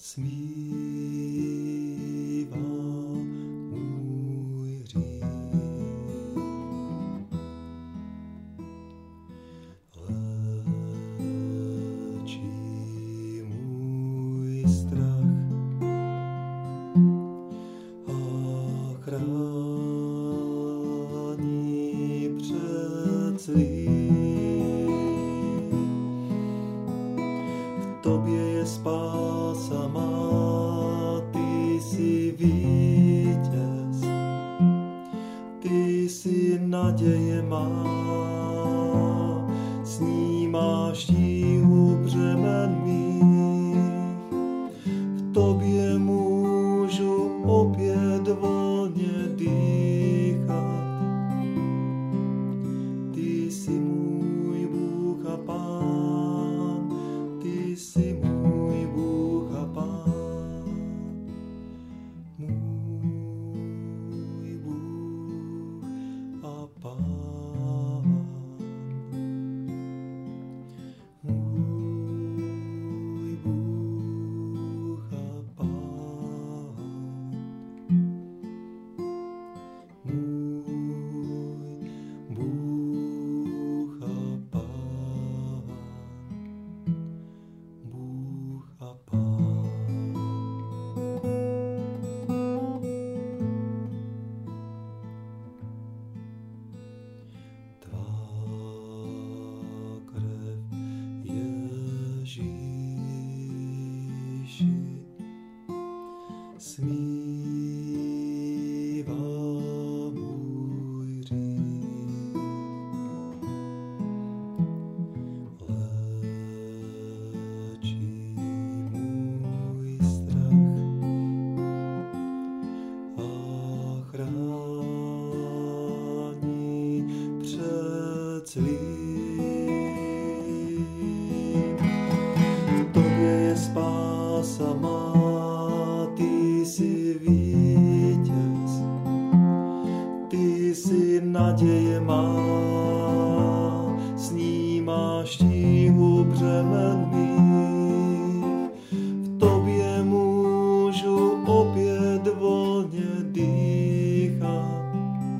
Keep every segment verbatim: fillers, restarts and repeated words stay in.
smívá můj hřích. Léčí můj strach a chrání před zlým. V tobě je spása má, ty jsi vítěz, ty jsi naděje má, snímáš tíhu břemen mých. V tobě můžu opět volně dýchat, ty jsi můj Bůh a Pán, ty jsi můj Bůh a Pán, můj Bůh a Pán, můj Bůh a Pán, můj Bůh a Pán, Bůh a Pán. Tvá krev, Ježíši, smívá můj hřích. Léčí můj strach a chrání před zlým. V tobě je spása má, ty jsi vítěz, ty jsi naděje má, snímáš tíhu břemen mých. V tobě můžu opět volně dýchat,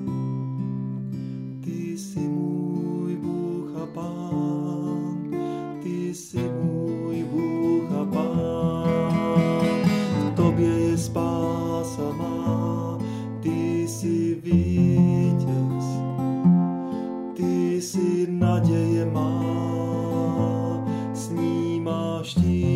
ty jsi můj Bůh a Pán, ty jsi můj Bůh a Pán. V tobě je spása má, ty jsi vítěz, ty jsi naděje má, snímáš tíhu